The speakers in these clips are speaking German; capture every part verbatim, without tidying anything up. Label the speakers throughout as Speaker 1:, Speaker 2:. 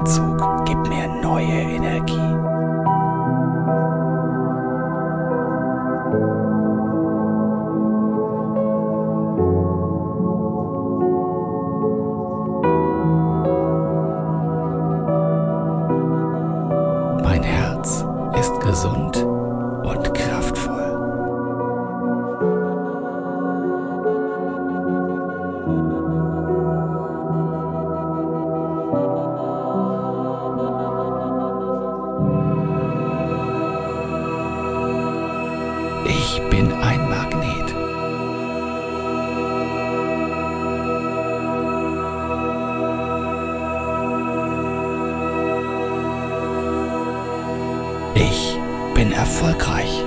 Speaker 1: Atemzug gibt mir neue Energie. Mein Herz ist gesund und kraftvoll. Ich bin ein Magnet. Ich bin erfolgreich.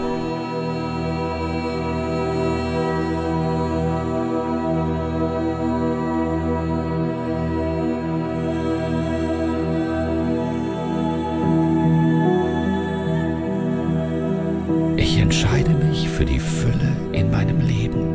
Speaker 1: Ich entscheide mich für die Fülle in meinem Leben.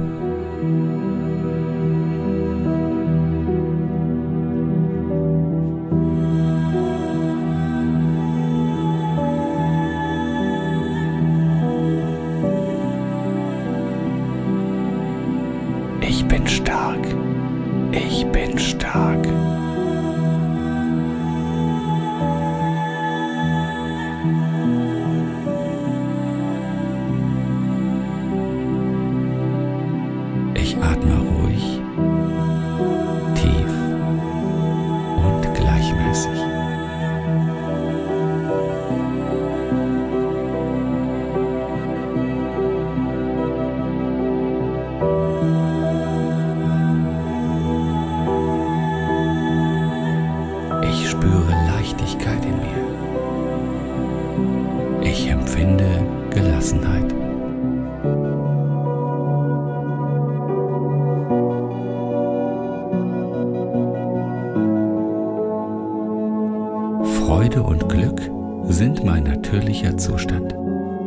Speaker 1: Ich bin stark. Ich bin stark. Ich atme ruhig, tief und gleichmäßig. Ich spüre Leichtigkeit in mir. Ich empfinde Gelassenheit. Freude und Glück sind mein natürlicher Zustand.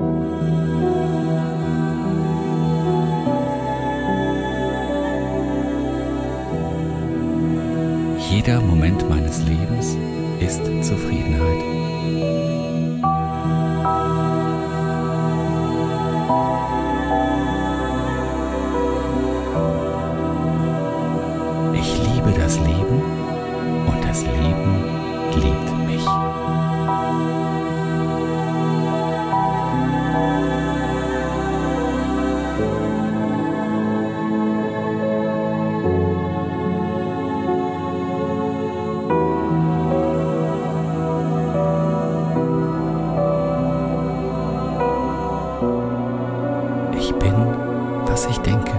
Speaker 1: Jeder Moment meines Lebens ist Zufriedenheit. Ich liebe das Leben und das Leben liebt mich. Ich bin, was ich denke.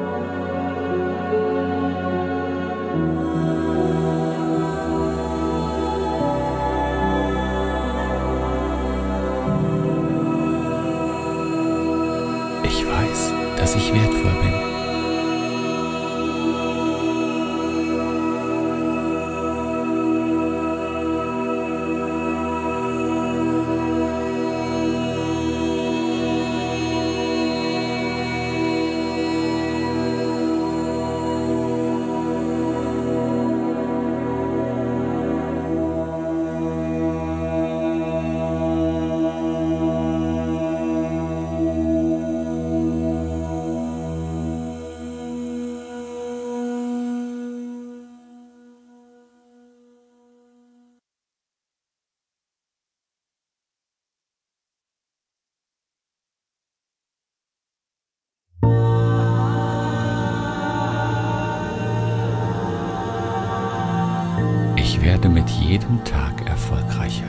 Speaker 1: Ich weiß, dass ich wertvoll bin. Ich werde mit jedem Tag erfolgreicher.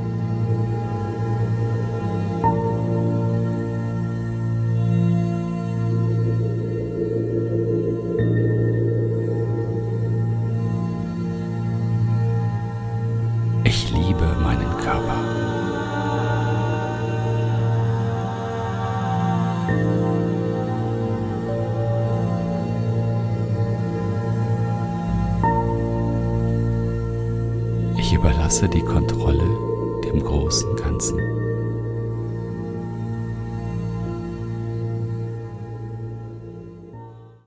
Speaker 1: Ich liebe meinen Körper. Ich überlasse die Kontrolle dem großen Ganzen.